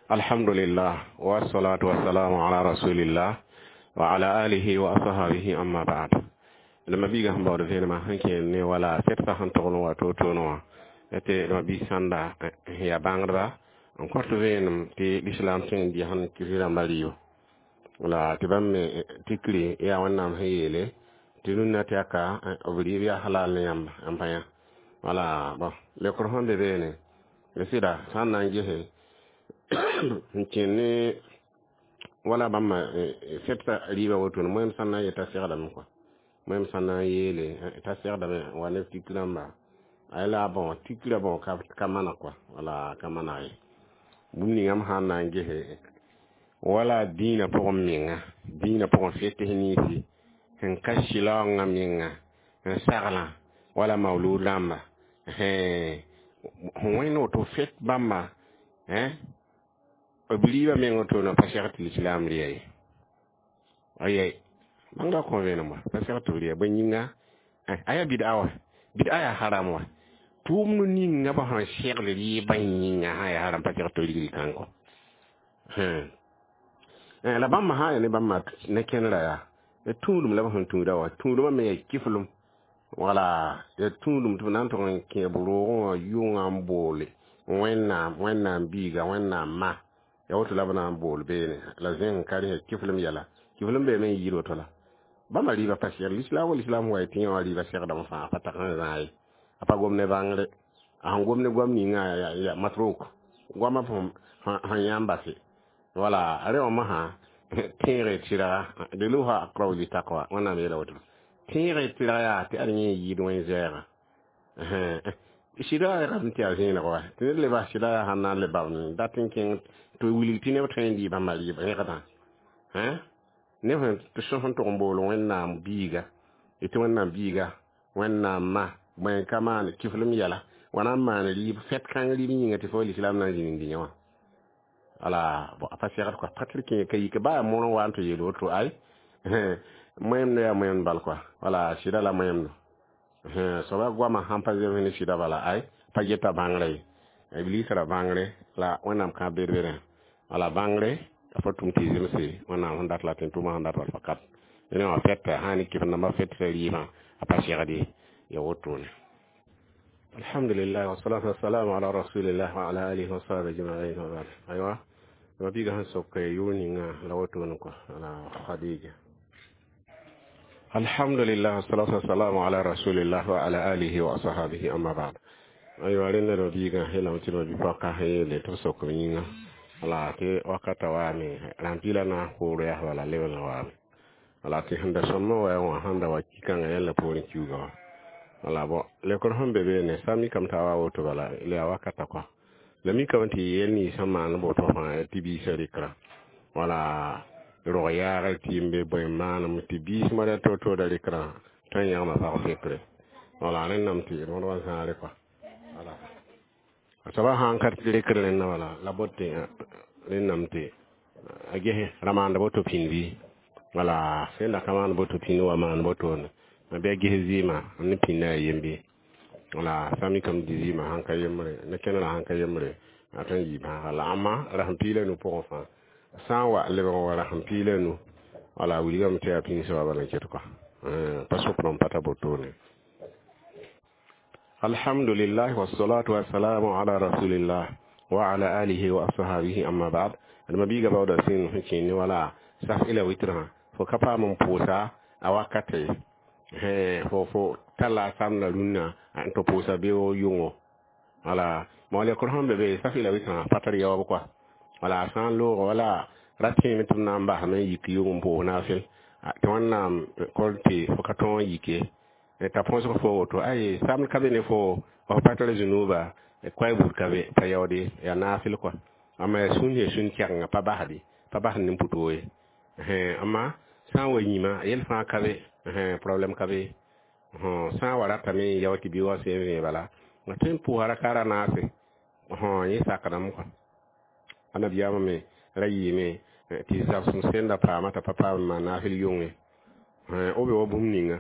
Alhamdulillah wa salatu wa salamu ala rasulillah wa ala alihi wa ashabihi amma ba'd. Lama biga hamba da fena ma hanke ne wala fetfa han to no wato to no ete lama bi sanda ya bangra on korto venum ti l'islam tin di han kirira maliyo wala tibamme tikli ya wannan hayele tinunna ta ka obri ya halal ne yamba ampaya wala bon le korhon de bene le sida sanna ngehe nkene wala bamma fetfa riba woto no moyem sanna yeta sigadam ko moyem sanna yele ta sigadam wala tiklamba ayla bon tikla bon ka kamana ko wala kamana ay bumni ngam hanna ngehe wala dina pokon minga dina pokon fete hinisi hen kashila ngaminga hen sagala wala maulud lamba hoyno to fet bamba obliwa mengo to no pasirat l'islam liye ayay manga ko wena mo pasirat liye banyinga aya bid'a ya haram wa tum no ni ngaba ha sheikh li banyinga aya haram pasirat liye kanko la bamma ha ne bamma ne kenra ya e tundum la ban tunda wa tundum me kiflum wala e tundum to nan to ke buru yunga mbole wenna biga wenna ma ya wato labana bol bene la zen kari kiflum yala kiflum be men yiro to la bamma riba pasir l'islam wa tin wa riba sheikh da fa pata kan zai apa gomne bangre gomne gomni nga ya matruk goma pom han yamba fi wala are o maha tire tira de luha akrawli takwa wana me la wato tire tira ya ti arni yido en zera shida ya kan tiya zina kwa tin le ba shida hanna le ba ni datin king to wili tine trendi ba mali ba ngata ne ho to so hon to mbolo wenna biga ite wenna biga wenna ma ben kama ni kiflum yala wana ma ni fet kan li ni ngati fo l'islam na jini nyawa ala bo apasirat ko patrick kay ke ba mo wanto yelo to ay moyem no ya moyem bal quoi wala shida la moyem no so ba gwa ma hampa je ni shida bala ay pageta bangre iblis ra bangre la wonam ka berbere ala bangre fa tum ti jemse wona hondat la tin tuma hondat wal fakat ene wa fetta hani kif na ma fetta riba apasirat di ya wotone alhamdulillah wa salatu wa salam ala rasulillah wa ala alihi wa sahbihi ajma'in wa ba'd aywa wabiga han sokke yoni nga lawato ko ala khadija alhamdulillah salatu wassalamu ala rasulillah wa ala alihi wa ashabihi amma ba'd aywa rena wabiga hela mtino bipaka hele to sokko yinga ala te wakata wani rampila na ko ya wala lewa na wala ala te handa sommo wa handa wa kikanga yalla pori kiuga ala bo le ko hombe be ne sami kam tawa woto bala ile wakata kwa lami kawanti yenni sama no boto fa tibi serikra wala royal timbe boy manam tibi mara to da rikra tan yama fa fekre wala nen nam ti no wan sa re fa wala saba han kar rikra nen wala la botte nen nam ti age ramanda boto pinvi wala senda kaman boto pinwa man boto na be ge zima ni pinna yembe wala sami kam dizima hanka yemre ne kenala hanka yemre atan yi ba la ama rahampile no po fa sawa le wa rahampile no wala wuli gam te apin so bala keto ko paso prom pata botone alhamdulillah wassalatu wassalamu ala rasulillah wa ala alihi wa ashabihi amma ba'd almabi ga bawda sin hikini wala saf ila witra fo kapa mun posa awakate fo tala samna lunna anto posa be o yungo wala mawle ko hambe be safila wita patari yaw ko wala san lo wala ratin mitum namba ha men yiki yum bo na fil to wanna kolti fo katon yike e ta ponso fo to ay sam kabe ne fo o patari junuba e kwai bu kabe payode ya na fil ko amma sunje sun kyanga pa bahadi pa bahani mputoye amma san wanyima yel fa kabe problem kabe san wala tami yawti biwa se bala ngaten pu harakara nase yi sakaram ko ana biyama me rayi me ti sa sun senda pa mata papa ma na fil yonge o be obumninga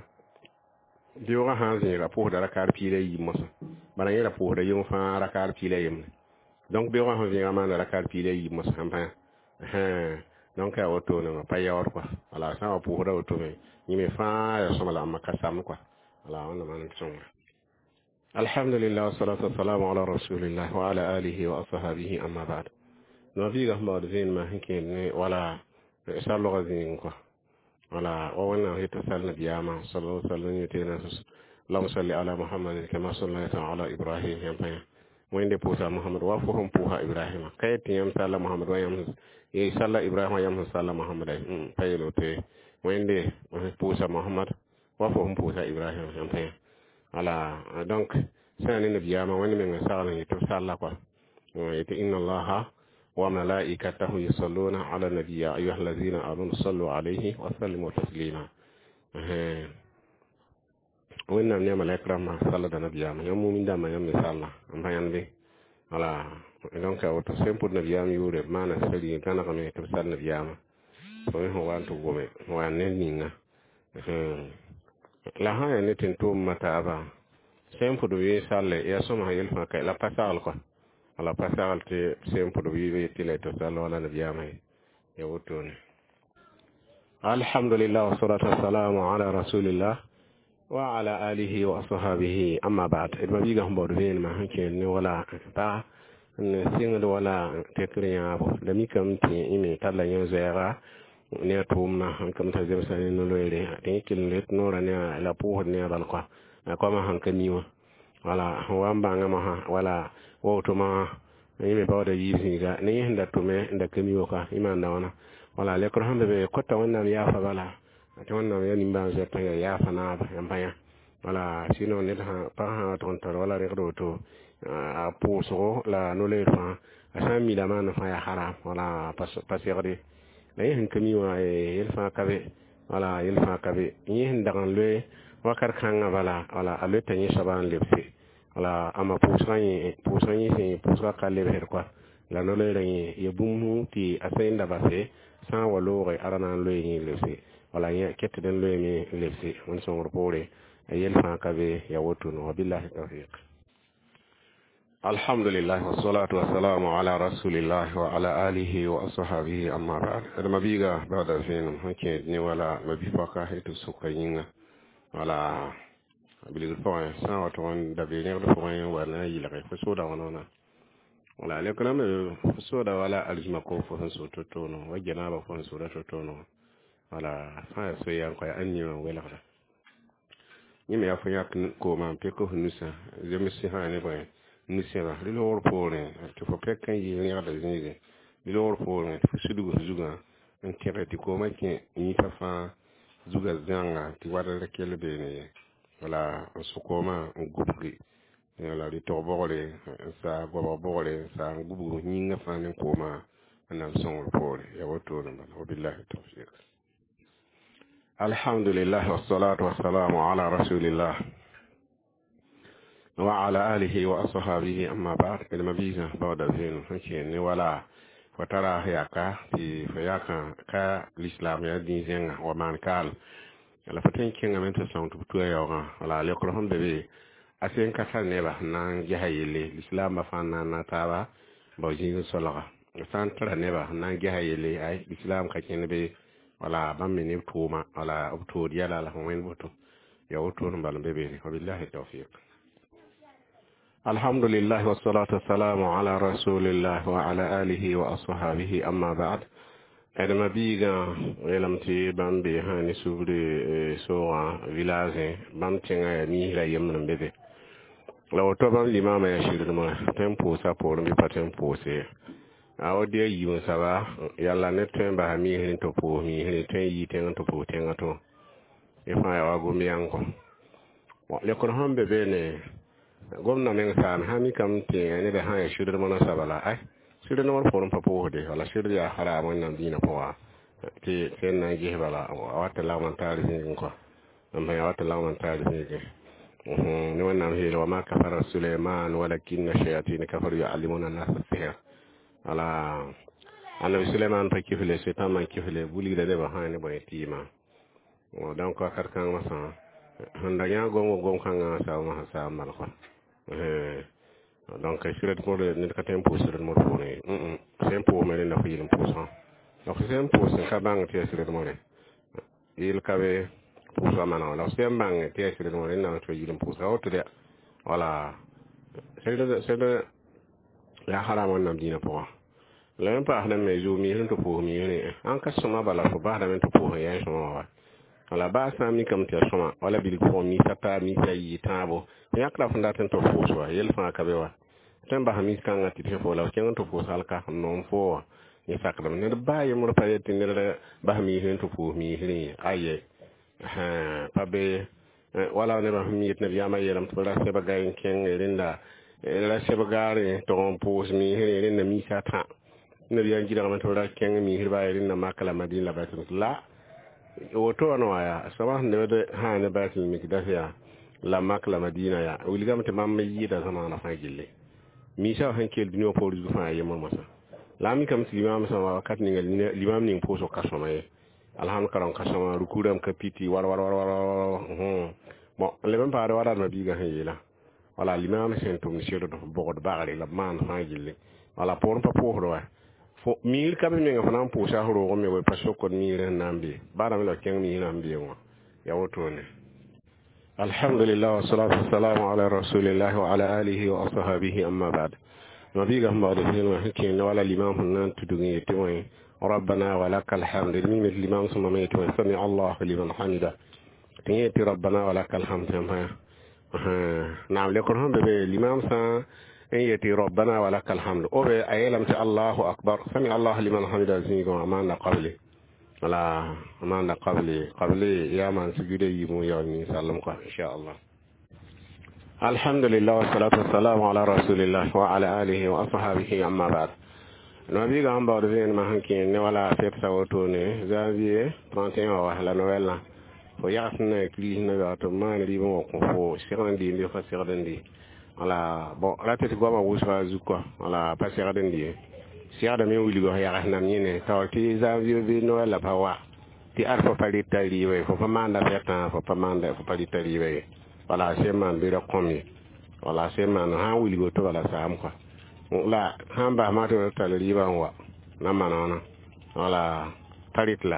diwa hanze ra pu da rakar pile yi mosa bana yera pu da yung fa rakar pile yim donc be wa vi ma na rakar pile yi mo sampa donc a auto ne pa ya or quoi ala sa pour da auto me ni me fa ya so mala makasam quoi ala on man son alhamdulillah wassalatu wassalamu ala rasulillah wa ala alihi wa ashabihi amma ba'd no vi ga ma de vin ma hinke ne wala sa lo ga zin quoi wala o wona hita sal nabiyama sallallahu alaihi wasallam yutena اللهم صل على محمد كما صليت على إبراهيم يا بيا وين بوسا محمد وافهم بوها إبراهيم كيت يم صلى محمد ويم صلى إبراهيم ويم صلى محمد بيلو تي وين بوسا محمد وافهم بوسا إبراهيم يا بيا على دونك سان النبي ما وين من صلى يتصلى قال إن الله وملائكته يصلون على النبي يا أيها الذين آمنوا صلوا عليه وسلموا تسليما wannan ne malaikar ma sallah da nabiya ma yan mumin da ma yan misalla an bayan dai ala idan ka wato sempre nabiya mi yure mana sari kana kame to sal nabiya ma so ho wan to gome wan ne ninga la ha ne tin to mata ba sempre do yi salle ya so ma yel fa kai la pasal ko ala pasal te sempre do yi ti le to sal wala nabiya ma ya wato ne alhamdulillah wassalatu wassalamu ala rasulillah وعلى آله وصحبه أما بعد المبيغا هم بورفين ما هنكين ولا تا نسيغ ولا تكريا لمي كم تي إمي تلا ينزيغا نيا تومنا هنكم تزيب ساني نلويري تنكي لت نورا نيا لابوه نيا بالقوا كما هنكميوا ولا هو أمبانا مها ولا ووتما إمي باودا يزيغا نيه هندا تومي هندا كميوكا إمان داونا ولا لكرهم ببي كتا ونام يافا بلا ati wannan ya nimba zata ya fana ba yan baya wala sino ne ta pa ha ton tar wala re to a puso la no le fa asa mi da man fa ya haram wala pas yare la yin kami wa yel fa kabe wala yel fa kabe yin dagan le wakar kan wala ale tanye saban lepse wala ama puso yi se puso ka le her kwa la no le ren ye bumu ti asa inda ba se san walo re arana le yin lepse wala ya kette den lo mi lefsi on son repore ayel fa kabe ya wotu no billahi tawfiq alhamdulillah wassalatu wassalamu ala rasulillah wa ala alihi wa ashabihi amma ba'd da mabiga ba'da fin hake ni wala mabifa ka hitu sukayinga wala bilig point sa wato on da be ne do point wala yila kay fa soda wonona wala le kana me soda wala aljma ko fo so to no wajana ba fo so to no wala fa so yan ko anni ma wala fa ni me afa yak ko ma pe ko nusa je me si ha ne ba nusa ba li lor pore to fo pe kan yi ni ada ni ge li lor pore fo sudu zuga en kere ti ko ma ke ni ta fa zuga zanga ti wada le kele be ne wala so ko ma ngubri wala li to bole sa go bole sa ngubu ni nga fa ne ko ma ana son pore ya wato na billahi tawfiq الحمد لله والصلاة والسلام على رسول الله وعلى آله وأصحابه أما بعد المبيغ بعد ذين فكين ولا فترى هياكا في فياكا الإسلام يدين زينا ومان قال la fatin kinga men ta son tutu ya wa wala le ko hon bebe asen ka sal ne ba nan jahayele l'islam ba fan na tawa ba jin solaga san tara ne ba nan jahayele ay l'islam ka ken be wala bam ni tuma wala to yala la hon boto ya woto no bal bebe ko billahi tawfiq alhamdulillah wassalatu wassalamu ala rasulillah wa ala alihi wa ashabihi amma ba'd adama biga welamti bambe hani subri soa village bamtenga ya mi la yemna bebe la woto bam limama ya shirin ma tempo sa por mi patempo se a odi yi mo saba yalla ne temba mi hin to po mi hin ten yi ten to po ten ato e fa ya wago mi anko le ko hambe be ne gomna men san hani kam te ne be ha ya shirin mo na sabala ai sirri na wani forum papo de wala sirri ya hara wannan dina pawa te sen na ge bala wata lawan tarihi ko amma ya wata lawan tarihi ge ni wannan hira wa ma kafara Sulaiman walakinna shayatin kafaru ya'limuna an-nas as-sihr ala annabi Sulaiman fa kifle setan man kifle buli da de ba hani ba yatima o dan ko karkan masa handa ya gongo gon kan sa ma sa mal ko donc sirat mo ne ka tempo sirat mo ko ne tempo me ne na fi yin posa donc tempo se ka bang te sirat mo ne il ka be posa mana la se bang te sirat mo ne na to yin posa o to de wala c'est de la haramon nam dina po la pa na me zo mi hin to po mi ne an ka soma bala fo ba da men to po ya soma wa wala ba sa mi kam te soma wala bil ko mi tata mi tayi tabo ya kla funda tan to po so yel fa ka be wa tan ba mi kan ngati te fo la ken to po sal ka non fo ni sakra ne ba ye mo pa ye tin ne ba mi hin to po mi hin aye ha pa be wala ne ba mi yet ne yama yelam to la se ba gayin ken rinda la se ba gare to on po mi hin rinda mi sa ta ne yan jira ma to la ken mi hin ba rinda makala madina ba la woto no ya sama ne de ha ne ba til mi kidafia la makla madina ya wiligam te mamma yida sama na fa gille mi sa han kel dino po du fa yema masa la mi kam si imam sama kat ni ngal limam ni poso kasoma ye alhan karon kasoma rukuram kapiti war bon le même pas wara ma biga hayela wala limam sen to monsieur do bogod baare la man fa gille wala por pa por fo mir ka be nga fana po sha horo go me we pa sokon mir nambe bara me lo ken mi nambe wo ya woto ne alhamdulillah wassalatu wassalamu ala rasulillah wa ala alihi wa ashabihi amma ba'd nabi ga mbaade hen wa hakin wala limam nan tudungi to ربنا ولك الحمد من الإمام ثم ميت وسمع الله لمن حمده تيتي ربنا ولك الحمد نعم لكم الإمام إن يتي ربنا ولك الحمد أو أيلم الله أكبر سمع الله لمن حمده زينكم أمان قبلي ولا أمان قبلي يا من سجد يمو يومي سلمكم إن شاء الله الحمد لله والصلاة والسلام على رسول الله وعلى آله وأصحابه أما بعد nabi ga amba de ven ma hanki ne wala fet sa woto ne janvier 31 wa la noël la fo yasna kli na ga to man li mo ko fo sirandi ndi fa sirandi wala bon la tete go ma wusra zuko wala pa sirandi sirada me wuli go ya na ni ne taw ti janvier bi noël la pa wa ti ar fo pali tali we fo pa manda feta fo pa manda fo pali tali we wala se man bi da komi wala se man ha wuli go to wala sa am quoi la hamba ma to tale riba wa na manana wala taritla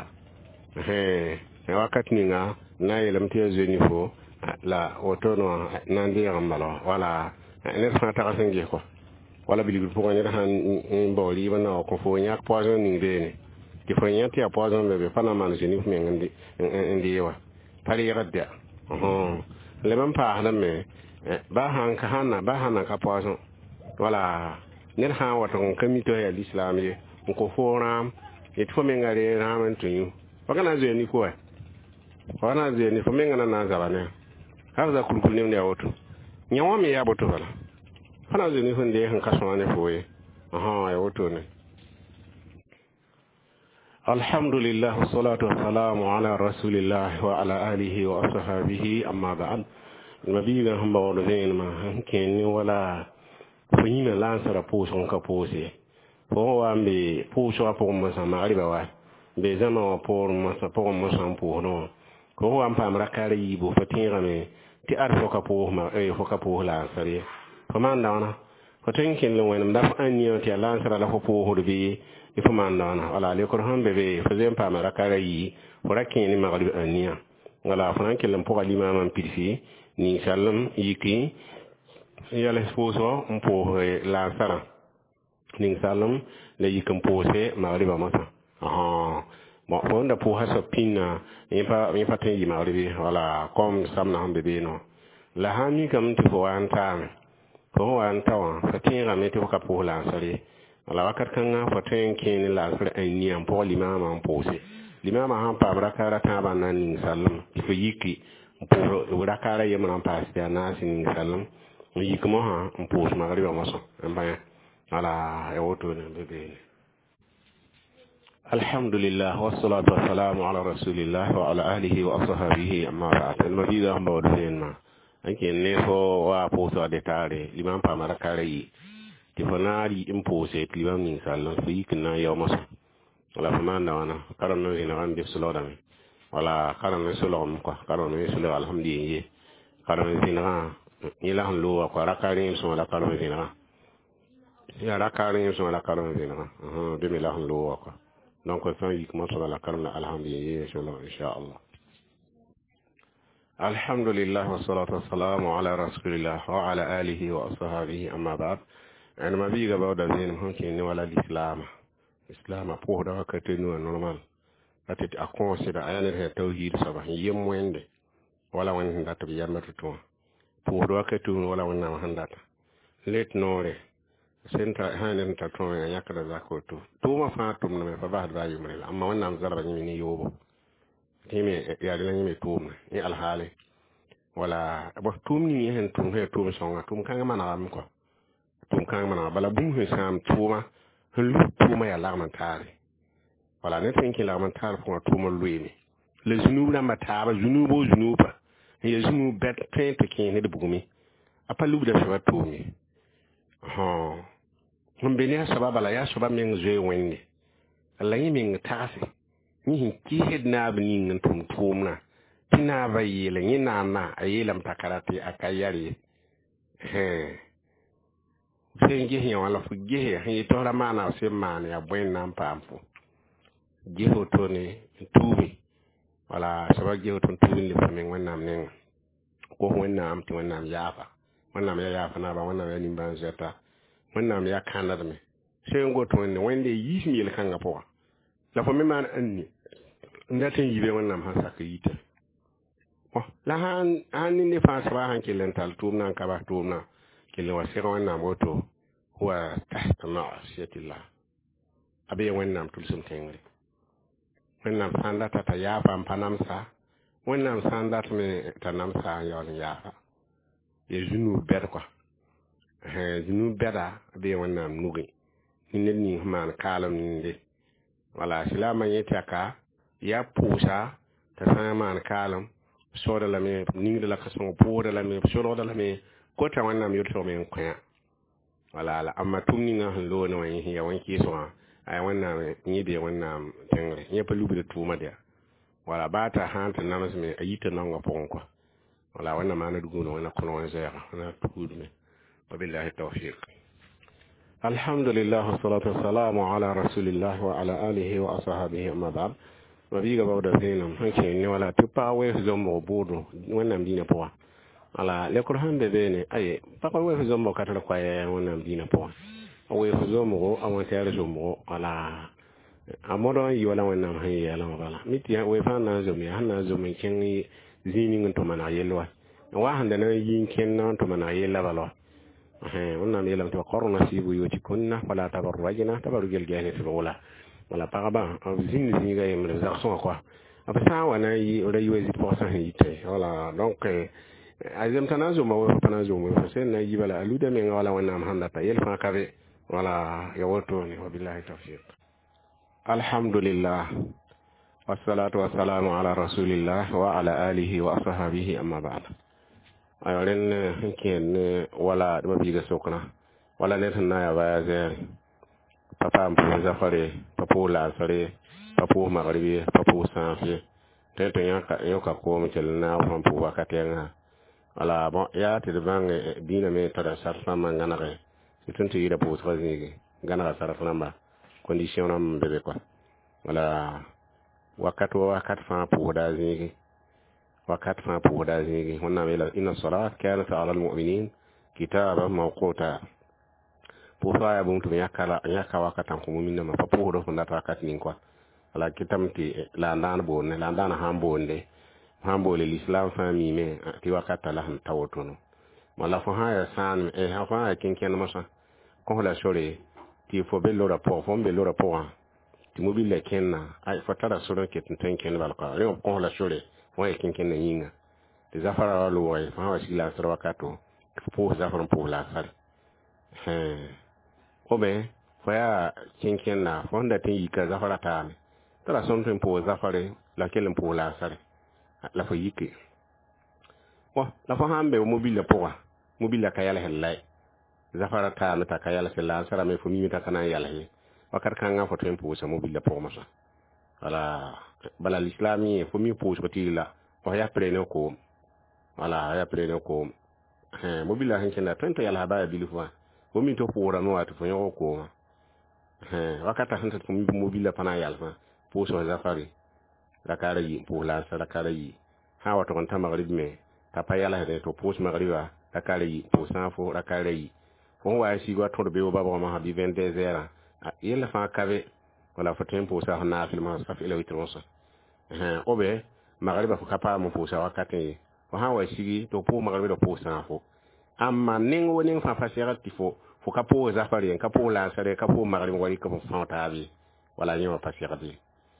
wakati ninga na yelam te zeni fo la otono nandi ngambalo wala ne fa ta kasengi ko wala biligul ko ne han bo riba na ko fo nyak poison ni de ni fo nyak ya poison be fa na man zeni fu ngandi ndi wa pari gadda le man pa haname ba han ka hana ba hana ka poison wala nen ha waton kamito ya islam ye ko foram et fo mengare ramen tunyu wakana ze ni ko wana ze ni fo mengana na zabane har za kulkul ne ya woto nyawa me ya boto wala fana ze ni hunde han kaso ne fo ye ya woto ne alhamdulillah wassalatu wassalamu ala rasulillah wa ala alihi wa ashabihi amma ba'd nabi ga hamba wodo ne ma hanken ni wala fanyina lansara poson ka pose fo wa mbe poso apo mo sama ariba wa be zama wa por mo sa po mo sam po no ko wa pam rakare yibo fatinga me ti arfo ka po ma fo ka po lansare fo manda wana fo tenkin lo wen ndaf anniyo ti lansara la fo po ho be fo manda wana wala le ko hambe be fo zem pam rakare yi fo rakin ni magri anniya wala fo rankin lam po alima man pilfi ni sallam yiki yala sposo mpo la sara ning salum le yikum pose magriba masa bon on da po hasa pinna mi pa tan yi magribi wala kom samna hambe be no la hani kam ti fo anta ko anta wa fatin me ti ka po la sare wala wakat kan fa tan kin la sare ay ni am po limama am pose limama han pa brakara ta ban nan ning salum fo yiki po brakara yemna pa sta na sin salum yikmo ha mpos magriba maso mbaya ala ya woto ne bebe alhamdulillah wassalatu wassalamu ala rasulillah wa ala alihi wa ashabihi amma ba'd almadida hamba wadena anke ne fo wa poso de tare liman pa mara kare yi ti fanari impose liman min sallan fi yikna yaw maso wala famanda wana karon no ina wan def solo dami wala karon no solo ko karon no solo alhamdulillah karon ina ni la han lo ko rakari so la karon ina ya la karin so la karin dina de mi la han lo wa donc fa yi kuma so la karin alhamdulillah inshallah alhamdulillah wa salatu wa salamu ala rasulillah wa ala alihi wa ashabihi amma ba'd an ma bi ga bawda zin hon ke ni wala islam po da ka te no normal atit a consider ayaner he tawhid sabah yem wende wala won handa to yamata to po do ka tu wala won na handa let nore senta hanen ta to ya yakada zakoto to ma fa tum na fa ba da yumre amma wannan zarba ni yobo teme ya dina ni tum ni alhali wala bo tum ni hen tum he tum songa tum kan mana am ko tum kan mana bala bum he sam tuma lu tuma ya la tare wala ne tin ki la tare ko tuma luini le zunu na mataba zunuba ya zunu bet tente ki ne de bugumi apa lu da fa tumi mun bene sababa la ya sababa min zwe wende Allah yi min tasi ni ki hedna bni ngin tum tina bayile ni na ayilam takarati akayari sengi hi wala fu gehe hi to la mana se mana ya bwen nan pampu geho to ne tubi wala sababa geho to tubi le famin wannan nen ko wannan am wannan yafa wannan ya yafa na ba wannan ya nimban zeta wannan ya kanada me sai ngo to ne wende yi mi le kanga po la fa mi man anni ndaten yibe wannan ha saka yita la han ni fa saba han kilen tal tumna ka ba tumna kilen wasira wannan moto huwa tahta ma'asiyatillah abe wannan tulsum tengre wannan sanda ta ya fa panamsa wannan sanda ta me tanamsa yon yafa ye junu ber kwa junu bera abe wannan nugi ni man kalam ni wala silama yetaka ya pusa ta sama kalam so da lame ni da la kaso po da lame so da lame ko ta wannan mi to men kwaya wala amma tumni nga lo ne wani ya wanki so ai wannan ni be wannan tengre ni pa lubi da tuma da wala bata hanta na masu me ayita nan ga pon ko wala wannan ma na dugo no wannan kono wani zaya na tudu me wabillahi tawfiq alhamdulillah wassalatu wassalamu ala rasulillah wa ala alihi wa ashabihi amma ba'd wabiga bawda zinam hanke ni wala tupa we zombo bodo wannan dina poa ala le qur'an de bene aye papa we zombo katala kwa wannan dina poa we zombo awon tare zombo ala amodo yi wala wannan hayi ala wala miti we fa na zomi hanna zomi ken zini ngun to mana yelwa wa handa na yin ken na to mana yella balo wannan ne lam to qarna sibu yuti kunna wala tabarrajna tabarrujal jahilati wala wala paraba zini ga yemre zarson quoi apa sa wana yi ora yi wezi pour ça yite wala donc azem tanazo ma tanazo mo sen na yi bala aluda me wala wana handa ta yel fa kabe wala ya woto ni wabillahi tawfiq alhamdulillah wassalatu wassalamu ala rasulillah wa ala alihi wa ashabihi amma ba'd ayolen ken wala do biga sokna wala ne tan na ya baya zer papa mpu zafare papo la sare papo magribi papo sanfi tento yanka ko mi telna fam pu wakatenga ala bon ya te de bange dina me tada sarfa mangana re tuntu yida pu trazigi gana sarfa namba condition am bebe quoi wala wakat fa pu da zigi wakat fa pu da zigi wonna mela inna salat kanat ala al mu'minin kitaban mawquta pour ya buntu yakka wakatan ko mu'minna ma papo do funda ta katnin quoi ala kitamti la ndana bonne la ndana hambole l'islam fami me ti wakata la han tawotono mala fo ha ya san ha fa kinken masa ko la sore ti fo be lo rapport ti mobile kenna ay fo tara sore ke tinken balka re ko la sore fo ya kinken yinga ti zafara lo way fa wa sila sore wakato fo zafara pour la sal obe fo ya kinken na fo nda tin yika zafara ta tara something pour zafare la kelen pour la sal la fo yike wa la fo hambe mobile pour mobile ka yala hellay zafara ta mata ka yala sala sara me fo mi ta kana yala he wakar kan nga fo tempo sa mobile pour masa ala bala l'islami fo mi pour ko tila o ya prene ko wala ya prene ko mobile han kenda tento yala ba bilu fo fo mi to pora no wat fo yo ko wakata hantat ko mi mobile pana yalfa po so zafari rakara yi po la sa rakara yi ha wato kon ta magrib me ta pa yala de to po magriba rakara yi po sa fo rakara yi fo wa shi wa to be o baba ma ha bi 22h yela fa kabe wala fo tempo sa na fil ma sa fil witronsa obe magriba fo kapa mo po sa wakati fo ha wa shi to po magriba po sa fo amma ning woni fa fasira tifo fo kapo zafari en kapo la sare kapo magri wali kapo fantabi wala nyoma fasira bi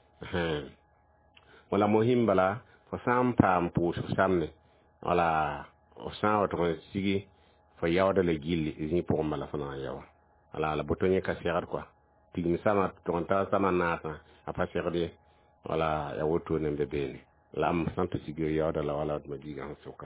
wala muhim bala fo sam pam pu samne wala o sa wato sigi fo yawda le gilli ni pour mala fana yawa wala la botonye ka sirat quoi tigmi sama to ta sama nata a fasira de wala ya woto ne bebeni la am santo sigi yawda la wala ma diga soka.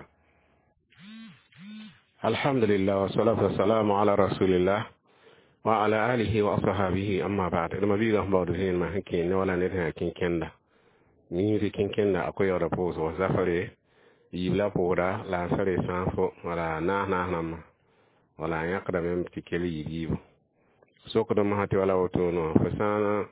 الحمد لله والصلاة والسلام على رسول الله وعلى آله وأصحابه أما بعد لما بيجا بعض زين ما هكين ولا نرها كين كندا نيجي كين كندا أكو يورا بوز وزافري يبلا بورا لا سري سانفو ولا نام ولا يقدر من تكلي يجيبه سوق دم هاتي ولا وتونو فسانا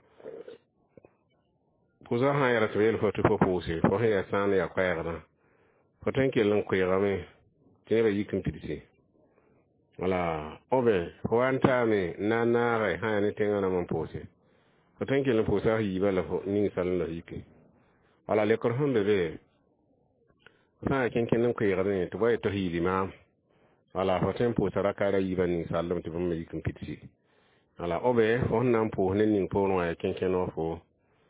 بوزا هاي رتبيل فتو بوسي فهي سان يا قيرنا فتنكي لن قيرامي تنبا يكن تدسي wala obe wanta me na rai ha ne tenga na man pose ko tanke le posa yi bala fo ni sallo yike wala le kor hombe be fa ken ken ko yigare to bay to hili ma wala fo tempo sara kara yi bani sallo to bam yikin pitsi wala obe fo nan po ne ning po no ken ken no fo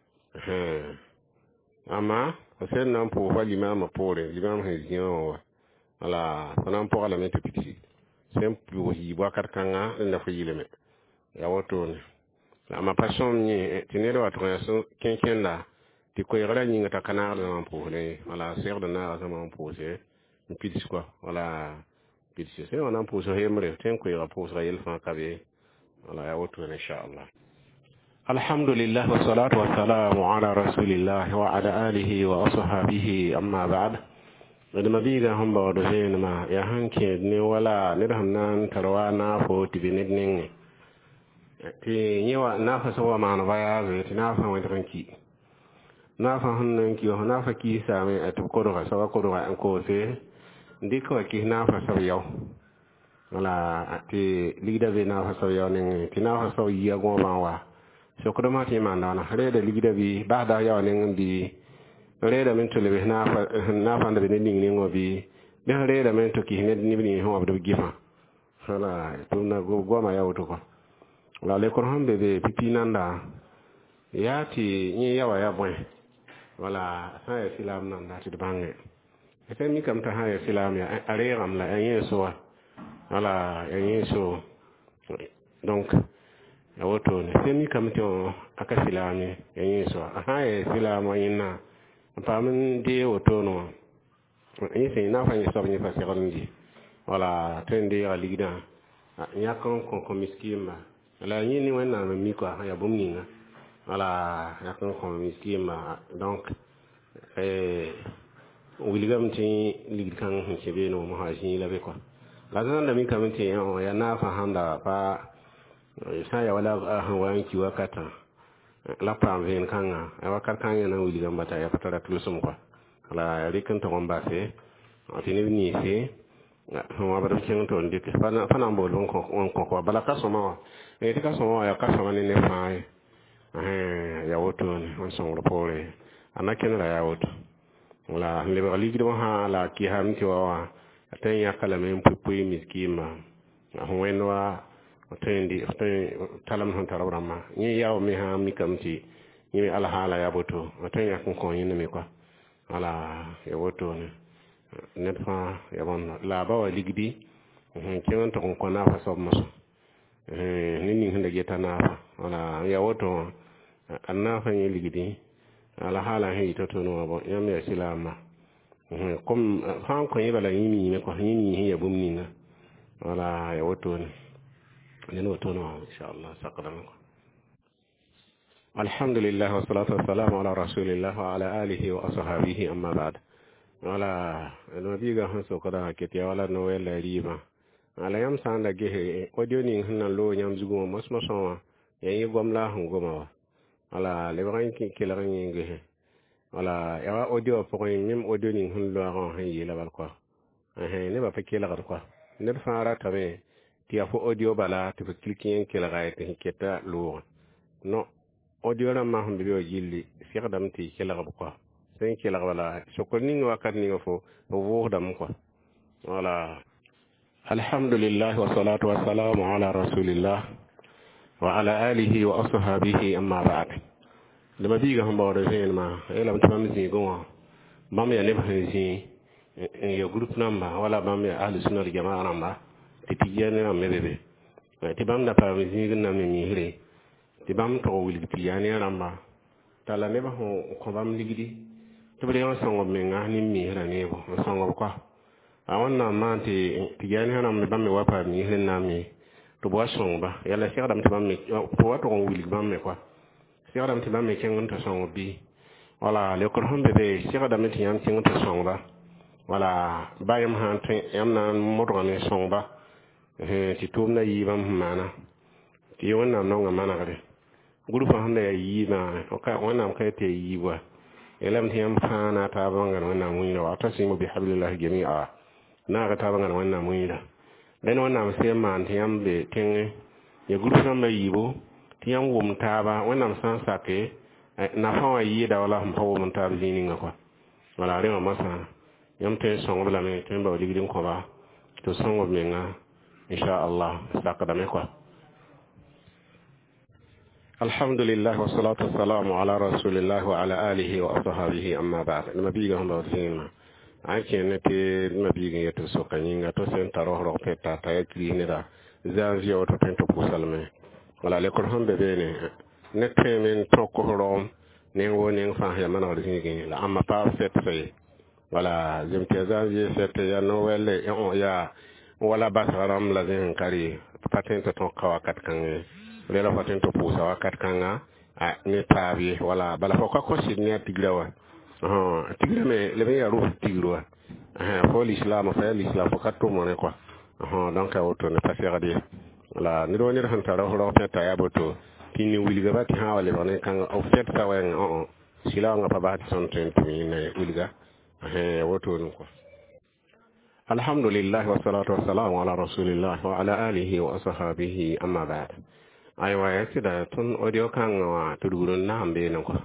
ama o sen nan po fa limama pore limama he jiyo wala fo nan po ala me to pitsi sempre yi bakar kanga na fo yileme ya woto ne ama passion ni tinero wato so kenken la ti ko yara ni ngata kana na po ne wala ser de na za man po se ni pidis quoi wala pidis se on po so hemre ten ko yara po so yel fa kabe wala ya woto ne insha Allah. Alhamdulillah wa salatu wa salamu ala rasulillah wa ala alihi wa ashabihi amma ba'd. Wadda biga hun ba wadda zai ma ya hanke ne wala nirhamnan tarwa na fo tibinit ne ti yawa na fa sawa ma na baya zai ti na fa wani ranki na fa hannun ki na fa ki same a tuko da sawa ko da an ko sai ndiko ki na fa sawa yau wala ti ligida be na fa sawa yau ne ti na fa sawa ya goma wa so ko ma ti ma na hare da ligida bi ba da yau ne bi reda men to lebe na fa da benin ni ngobi be reda men to ki ne ni ni ho abdo gifa sala to na go ma ya wuto ko la le ko hambe be pipi nanda yati ni yawa ya boy wala sa ya silam nanda ti bange e fe mi kam ta ha ya silam ya are ram la en so wala en so donc ya wuto ne fe mi kam to aka silami en so ha ya silamo yinna pamin de otono ni se na fa ni so ni fa se ronji wala tende ya ligida ya kon miskima la ni ni wana mi ko ya bumninga wala ya kon miskima donc wiligam ti ligkan ke be no ma shi la be ko la zan da mi kam ti ya na fa handa pa sa ya wala hawan ki wakata la pam ven kanga awa karkanga na wili gamba ta ya patara tlusum kwa la rikan to gamba se atini ni se no abara kin to ndik fana mbo lon ko bala ka soma e tika soma ya ka soma ne fa ya woto ne on son repore anaken la ya woto wala le ba ligi do ha la ki ham ti wa atan ya kala men pupu miskima wenwa otendi talam hon tarabama ni yaw mi ha mi kamti ni ala hala ya boto oten ya kon yin mi kwa ala ya boto ne fa ya bon la ba wa ligdi kiyon to kon na fa sob maso ni ni hande geta na fa ala ya boto anna fa ni ligdi ala hala he to no bo yam ya silama kom fa ko yi bala yimi ne ko yimi ya bumni na ala ya boto ne نوتونه إن شاء الله سقرنكم. الحمد لله والصلاة والسلام على رسول الله وعلى آله وأصحابه أما بعد. ولا النبي قال سكرا كتير ولا نويل ريما ala yam sanda gehe audio ning hna lo nyam zugo mos moso ya yi gomla hungo ma ala le ran ki kila ran gehe ala ya audio ko nim audio ning hun lo ran han yi la bal ko ne ba fa kila gar ko ne fara tabe ti afo audio bala ti fa klikin kila ga te keta lo no audio la ma hun bi o yilli fi dam ti kila ga ko sen kila wala sokolni wakat ni fo wo dam ko wala alhamdulillah wa salatu wa salamu ala rasulillah wa ala alihi wa ashabihi amma ba'd lama biga hon bawde zen ma ela mtam zi go bam ya ne zi ya group number wala bam ya ahli sunna wal jamaa namba ti tijane na mebebe ti bam da pa zi na mi hire ti bam to wil tijane namba tala ne ba ho ko bam ligidi to be yon songo me ngani mi hira ne bo songo ko a wannan ma ti gani hana me bamme wapa mi hin na mi to bo songo ba yalla shi adam ti bamme to wato on wili bamme kwa shi adam ti bamme ken to songo bi wala le ko hombe be shi adam ti yam ken to songo ba wala bayam han tin yam na mo to ne songo ba ti tum na yi bam mana ti wannan non ga mana gade guru fa hande yi na o ka wannan kai te yi wa elam ti yam fana ta bangan wannan mun wa tasimu bi hablillahi jami'a na ga ta bangan wannan mun da dan wannan sai man ti yam be tin ya guru fa mai yibo ti yam wum ta ba wannan san sake na fa wa yi da wala hum fa wum ta bi ni ngako wala re ma masa yam te songo bla me tin ba digidin ko ba to songo me nga insha Allah sakada me ko alhamdulillah wassalatu wassalamu ala rasulillah wa ala alihi wa ashabihi amma ba'd nabiga hamba sima ake ne te nabiga yeto so kanyinga to sen taro ro peta ta yakri ne da zanvia wato tento pusalme wala le ko hambe be ne temen to ko ro ne woni fa ya mana wala singi la amma pa set fe wala jëm te zanvia set ya no wele ya wala basaram la zin kari patento to kawakat kan le la fatin to pusa wakat kanga a ne tabi wala bala ko ko sidne tigrawa tigre me le me yaru tigro fo l'islam fa l'islam ko katto mo ne quoi donc auto ne pas faire dire wala ni do ni ran tara ho ta ya boto kini wilga bati ha wala ne kanga au fait ça wa sila nga pa ba son ten mi ne wilga auto no quoi alhamdulillah wa salatu wa salam ala rasulillah wa ala alihi wa ashabihi amma ba'd aywa yasida tun audio kan wa tudurun na ambe nan ko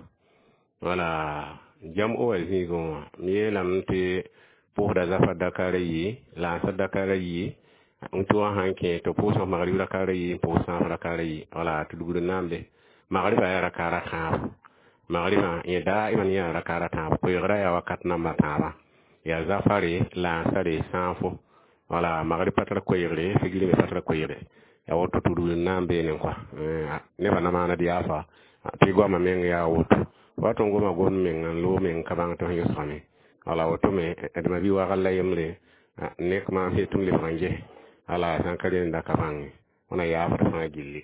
wala jam o wazi go mi lam te pour da zafa dakare yi la sa dakare yi unto hanke to pour sa magri dakare yi pour sa dakare yi wala tudurun na ambe magri ba ya rakara ka magri ma ya da iman ya rakara ta ko yara ya wakat na mata ya zafare la sare sanfo wala magri patra ko yere figili me patra ko yere ya woto tudu nambe ne kwa ne bana mana diafa ti goma men ya woto wato ngoma gon men lo men kabang to yosane ala woto me edma bi wa galla yemle ne kama fi tum le franje ala san kale nda kabang ona ya fa fa gilli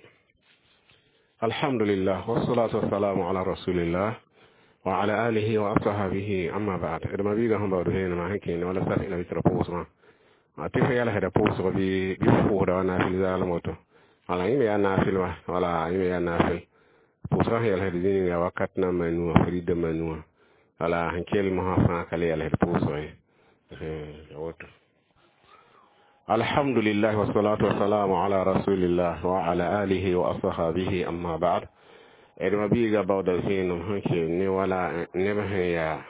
alhamdulillah wassalatu wassalamu ala rasulillah wa ala alihi wa ashabihi amma ba'd edma bi ga hamba do hen ma hakene wala sa ila bi traposma atifa yala hada poso bi fuura na fil zala moto wala yime ya nafil wala yime ya nafil poso yala hada dini ya wakat na manu frida manu wala hankel mo ha kale yala hada poso woto alhamdulillah wassalatu wassalamu ala rasulillah wa ala alihi wa ashabihi amma ba'd edma biga bawda hinum hanke ni wala neba ya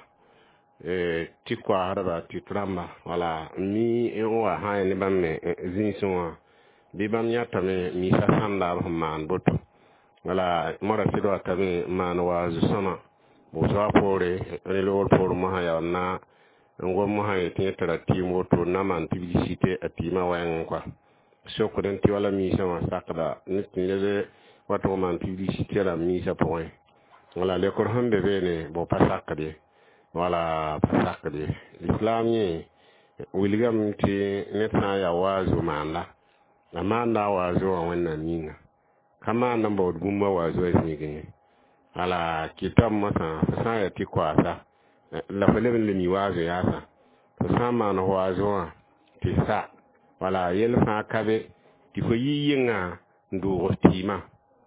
tikwa haraba titramba wala mi wa ha ne bamme zinso bi bam nyata me mi sa sanda man boto wala mora sido atabe man wa zusama bo so pore ne lo pore mo ha ya na ngo mo ha tin tara timo to na man publicité atima wan kwa so ko den ti wala mi sama sakda nit ne wato man publicité la mi sa point wala le ko hambe bene bo pasakade wala pasakade l'islam ni wilgam ti netna ya wazu manda amanda wazu wannan ninga kama namba gumba wazu ni gine ala kitab masa sa ya ti kwasa la falebin le mi wazu ya sa to sama na wazu ti sa wala yel fa kabe ti fo yi yinga ndu tima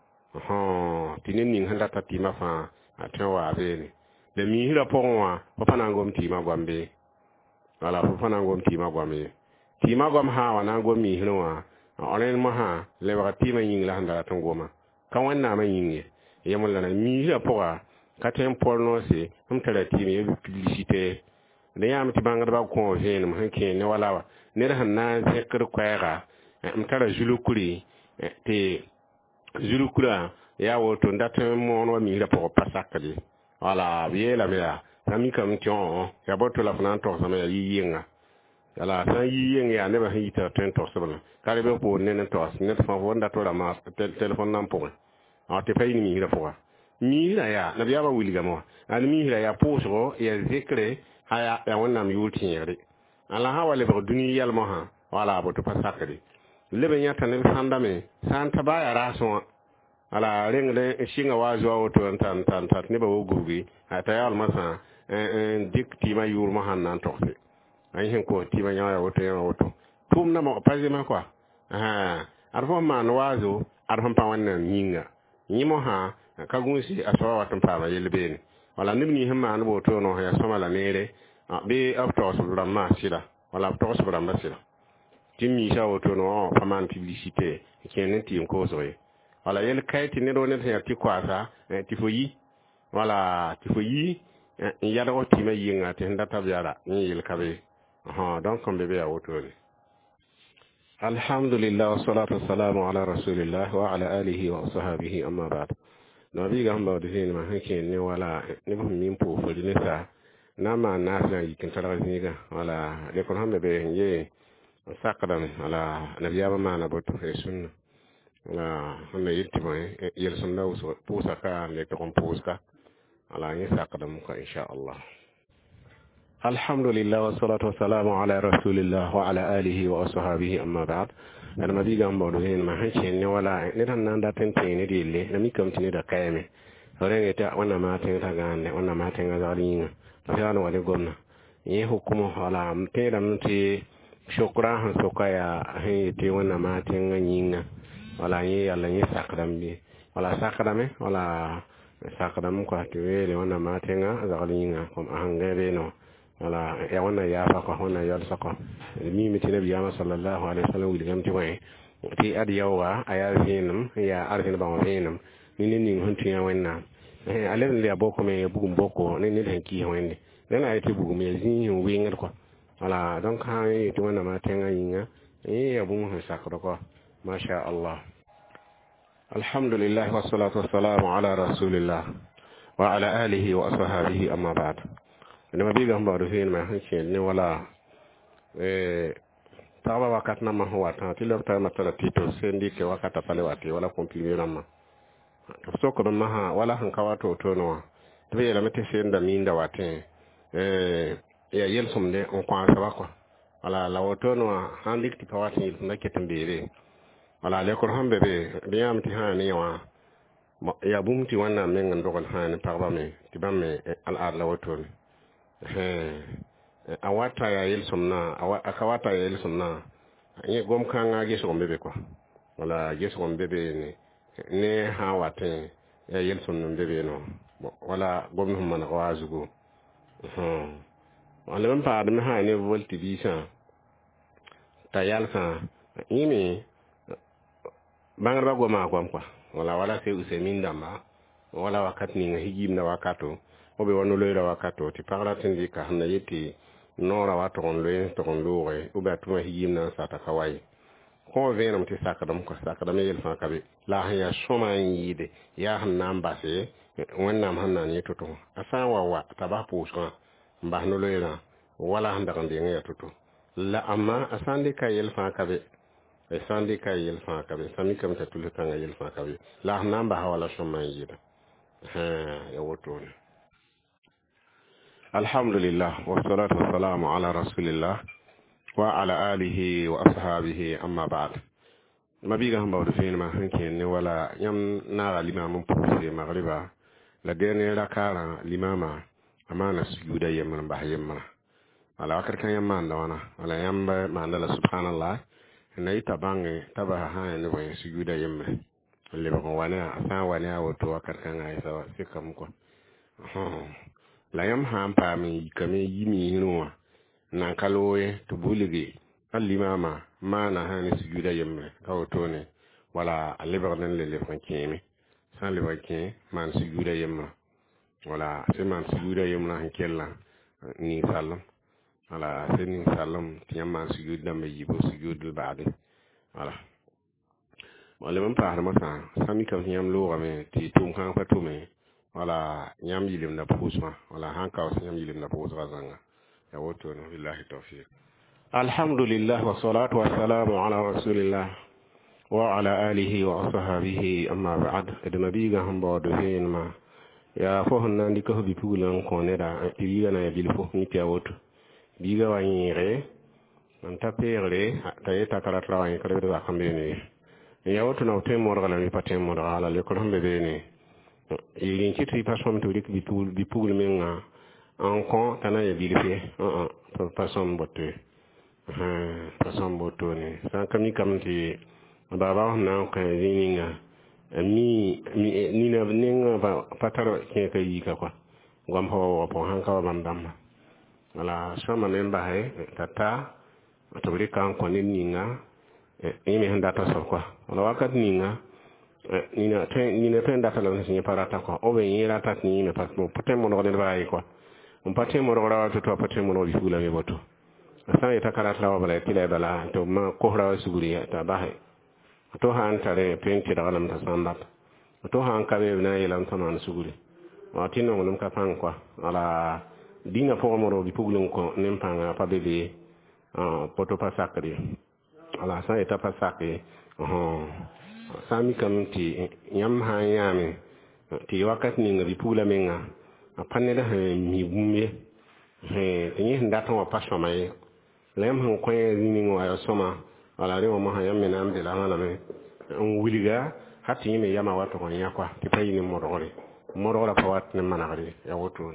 tinin ning handa ta tima fa atwa bene le mi hira pongwa papa nangom tima gwambe wala papa nangom tima gwambe tima gwam ha wana ngom mi hirwa onen ma ha le ba tima ying la handa tan goma kan wanna ma yinge yamul la mi hira poa ka tem porno se tara timi e publicité ne yam ti bangar ba ko hen mo hanke ne wala ne da hanna zekr kwaga tara julukuri te julukura ya woto ndata mo no mi hira poa pasakali wala biela bela sami kam tion ya boto la fnan to sama ya yinga ala san yiyeng ya ne ba hita ten to sabana kare be ko ne to ne fa wonda to la ma telephone nam po a te pay ni mi hira poa mi hira ya na biya ba wili gamo an mi hira ya poso ya zikre haya ya wannan yutin yare ala ha wale ba duni yal mo ha wala boto pasakari lebe nyata ne sanda me santa ba ya raso ala rengle shinga wazo auto tan ne ba wo gugi ata yal masa dik ti ma yur mo hannan to ay hen ko ti ma nyaa woto tum na mo paje ma kwa arfo man wazo arfo pa wannan yinga yimo ha ka gunsi asawa watan pa ma yelbeni wala nibni himma an boto no ya soma la nere be afto so ma sila wala afto so ma sila timmi sha woto no pa man publicité kenen tim ko zoe wala yel kayti ne do ne ya ti kwasa ti fo yi wala ti fo yi ya do ti ma yinga te ndata biara ni yel kabe donc on bebe ya woto ni alhamdulillah wassalatu wassalamu ala rasulillah wa ala alihi wa sahbihi amma ba'd nabi ga hamba de hin ma hanke ne wala ne ba min po fo ne sa na ma na sa yikin tara ni ga wala le kon hambe be ye sakadam ala nabiya ma na boto e sunna wala on yitti ma yel sunna uso pusa ka le to kon puska ala ni sakadam ko insha Allah alhamdulillah wassalatu wassalamu ala rasulillah wa ala alihi wa sahbihi amma ba'd ana mabi gamba do hen ma hanche ne wala ne tan nan da tente ne dille na mi kam tini da kayame hore ta wannan ma tan ta ganne wannan ma tan ga zalin ta yana wale gonna yi hukumu wala mte da mte shukra han sokaya he te wannan ma tan ganyin wala yi yalla yi sakadam bi wala sakadame wala sakadam ko te wele wannan ma tan ga zalin ko an gabe no wala ya wannan ya fa ko wannan ya sako mi mi tinabi ya sallallahu alaihi wasallam wi gam ti way ti ad yawa aya hinum ya arhin ba hinum ni ni hunti ya wenna alen le aboko me bugum boko ni ni tan ki wende dan ay ti bugum ya zin wi ngal ko wala donc ha ti wannan ma tenga yinga ya bu mu sakko ko masha Allah alhamdulillah wassalatu wassalamu ala rasulillah wa ala alihi wa sahbihi amma ba'd ina mabi ga mbaro hin ma hanche ne wala tawa wakat na ma wata ti lorta ma tara tito sendi ke wakata pale wati wala komplimi ramma so ko ma ha wala han kawato to no to be la mete senda minda wate ya yel somde on kwa sa ko wala la woto no han dik ti pawati na ketembere wala le ko hambe be biyam ti ha ni wa ya bumti wannan men ndogal ha ni parba me ti bamme al ar la woto awata ya yel somna akawata ya yel somna ye gom kanga ge so mbebe kwa wala ge so mbebe ne ha wate ya yel somna mbebe no wala gom no man ko azugo wala ban pa adme ha ne volti bisa tayal sa imi bangar ba goma kwa wala se usemin damba wala wakat ni hijim na wakato obe wonu leera wakato ti parlatin di ka na yeti nora wa ton le ton lore obe atuma hijim na sata kawai ko venam ti sakadam ko sakadam yel fa kabe la ya shoma yide ya hanna mbase wannan hanna ne toto asawa wa tabapu so mba no leera wala handa kan de ya toto la amma asande ka yel fa kabe asande ka yel fa kabe sami kam ta tulu kan yel fa kabe la hanna mba hawala shoma yide ya woto alhamdulillah wassalatu wassalamu ala rasulillah wa ala alihi wa ashabihi amma ba'd mabiga hamba do fina hanke ne wala yam na limamun pusi magriba la dene rakara limama amana sujuda yamma ba yamma ala wakar kan yamma da wana wala yamba ma la subhanallah na ita bange taba ha ne wa sujuda yemme le ba wana sa wana wato wakar kan ai sa sai kam ko la yam ha pa mi kame yimi hinwa na kaloye to bulige allimama mana ha ne sujuda yemme wato ne wala alibarnan le fanke san le fanke man sujuda yemme wala sai man sujuda yemme han kella ni sallam wala sai ni sallam tiyamma sujuda me yibo sujudul ba'di wala wala man pa masa sami kam yam lo me ti tum kan fatu me wala nyam yilim na pusma wala han ka nyam yilim na pusma zanga ya woto no billahi tawfiq alhamdulillah wa salatu wa salamu ala rasulillah wa ala alihi wa ashabihi amma ba'd edma biga hamba do hen ma ya fo hon nan diko bi pulan ko ne da tiriga na bil fo ni ti woto biga wa yire an tapere ta kala trawa ko do kambe ni ya woto na te mo rala ni patem mo rala le ko hambe be ni irin ci tri pasom to dik bi pugul menga en kon tana ya bilfe pasom botte pasom botto ni san kami kamti baba na ko yininga ni na ninga pataro ke ka yi ka kwa gwam ho po han ka bam dam wala sama memba he tata to ri kan ko ninga imi handa ta so kwa wala wakat ninga ni na tenda tala ni parata ko o be yira tat ni me pas mo potem mo ngone bayi ko on patem mo rawra to patem mo bi fula me boto asa ita karata wa bala kila bala to ma ko rawa suguri ta bahe to han tare penki da galam ta sambat to han ka be na yelam taman suguri wa tinno ngum ka fan ko ala dina fo mo bi puglun ko nempanga pa bebe poto pasakri ala sa ita pasake sami kam ti yam ha yami ti wakat ni ngi pula menga apanne da mi bumbe ti ni ndata wa paswa mai lem han ko ni ngo ayo soma ala re mo ha yam me nam de la hala me on wiliga hatti ni yama wato ko yakwa ti pay ni mo rogora ko wat ni managari ya woto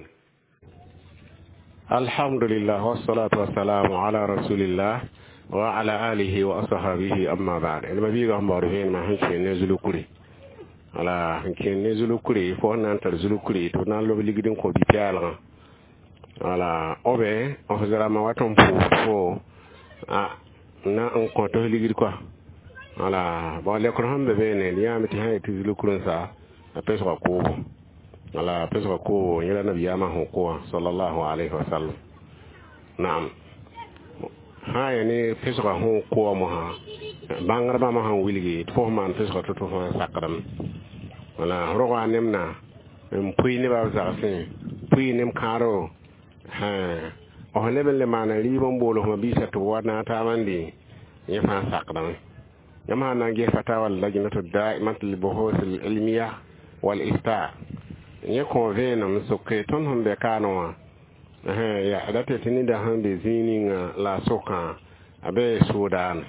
alhamdulillah wassalatu wassalamu ala rasulillah wa ala alihi wa ashabihi amma ba'd elma bi ga mbaru hen ma hanke ne zulukuri ala hanke ne zulukuri fo nan tar zulukuri to nan lo ligidin ko bi piala ala obe o zara ma waton fo na on ko to ligid quoi ala bo le ko hambe be ne ya mi tan ti zulukurun sa a peso ko ala peso ko yela nabi ya ma ho ko sallallahu alaihi wasallam na'am haya ne pesra ho ko mo ha bangar ba mo ha wilgi to man pesra to sakram wala roga nemna puy ne ba zasin puy nem karo ha o ne ben le mana li bon bolo ma bi sa to wana ta mandi ya fa sakram yama na ge fata wal lajnatu da'imat lil buhus al ilmiya wal ifta ye ko venam sokke ton hombe kano ya adate tini da hande zini nga la soka abe Sudan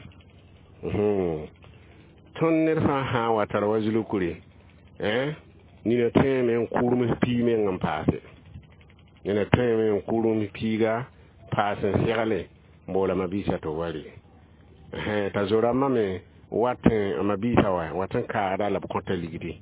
ton nerfa ha watar wajulu kuri ni na teme kurumi pime ngam pase ni na teme kurumi piga pase sigale mbola mabisa to wali ta zora mame watin mabisa wa watin ka da la konta ligidi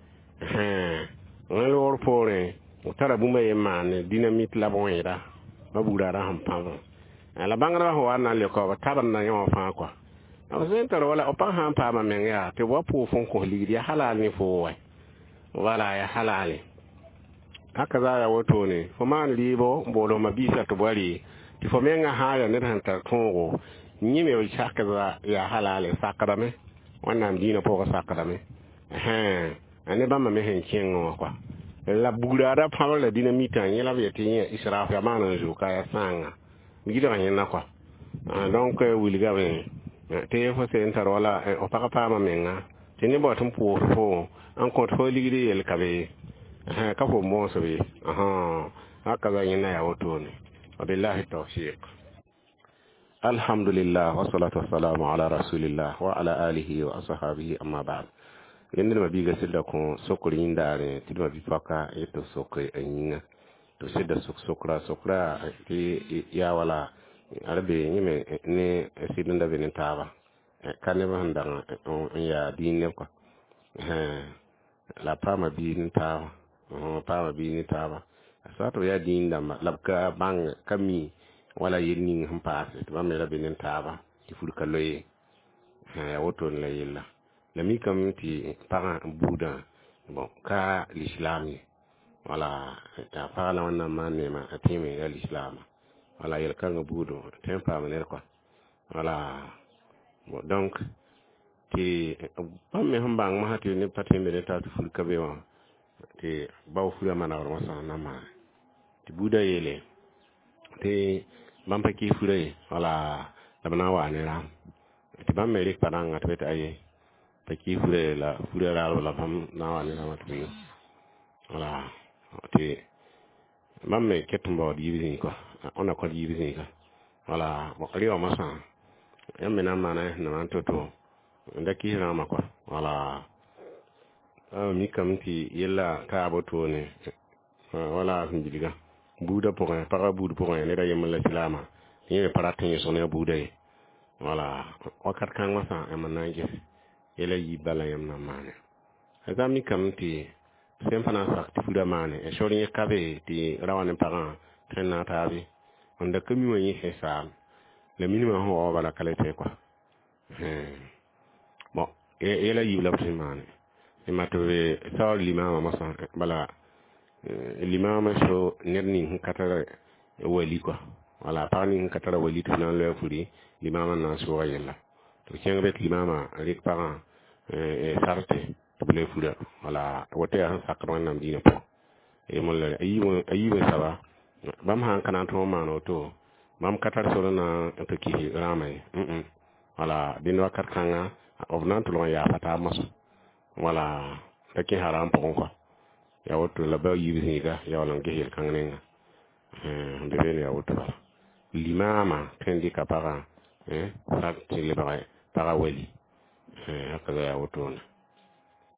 ngel wor pore utara buma yemane dynamite la bonira babura ra hampava ala bangra ho ana le ko taban na yo fa kwa o senter wala o pa hampa ma menga te wapu fon ko ligidi halal ni fo wa wala ya halali haka za ya wato ne fo man libo mbolo mabisa to bari ti fo menga haya ne tan ta tongo nyime o chaka za ya halali sakarame wannan dina po ko sakarame ane ba ma mehen kingo kwa la bugara pamla la dinamite yela beti israf ya mana zuka ya sanga migida nyena kwa donc wiliga be te fo center wala o paka pama menga tini botum po fo an ko fo ligidi el kabe ka fo mo so be haka ga nyena ya wotone wabillahi tawfiq alhamdulillah wassalatu wassalamu ala rasulillah wa ala alihi wa ashabihi amma ba'd yende ma biga silda ko sokori indare tidma bi faka eto sokre anyinga to silda sokra ti ya wala arabe nyime ne silda be ne taba kan ne ban dan ya din ne ko la pama bi ni ta pama bi ni ta ba sa to ya din da labka bang kami wala yinni hum paase to me la binin ta ba ti fur kaloye ya woto la yilla la mi kam ti para buda bon ka l'islami wala ta fala wannan manne ma atimi ya l'islam wala yel kan budo tempa maner ko wala bon donc ti pamme hum bang ma hati ne patime de ta fur kabe wa ti baw fura mana war masa na ma ti buda yele ti bampa ki fure wala dabna wa ne ram ti bamme rik padanga to ta ye ta ki fure la wala pam na wa ne ram to wala ti bamme ketumbo di bizi ko ona ko di bizi ka wala bo ali o masa yamme na mana na man to ndaki na ma ko wala mi kam ti yella ka aboto ne wala hindiga buda pour para buda pour ne da yemma silama ni para tin so ne buda wala wakat kan masa e mananje yela yi bala yam na mane azami kam ti sempana sak ti fuda mane e shori kabe ti rawane para ten na tabi onda kami woni hesal le minimum ho wala kalete quoi bon yela yi la mane e matwe sa limama masa bala limama so nerni katara wali quoi wala pani katara wali tunan le furi limama na so yella to kengret limama rik para sarte tubule fura wala wote han sakron nam dina po e molle ayi saba bam han kana to mano to bam katar so na to ki ramay wala din wakat kanga ofnan to ya fata maso wala take haram po ko ya woto la ba yibi ga ya wala ngehel kangnenga de bele ya woto limama kendi kapara sakti le para wali hakaza ya woto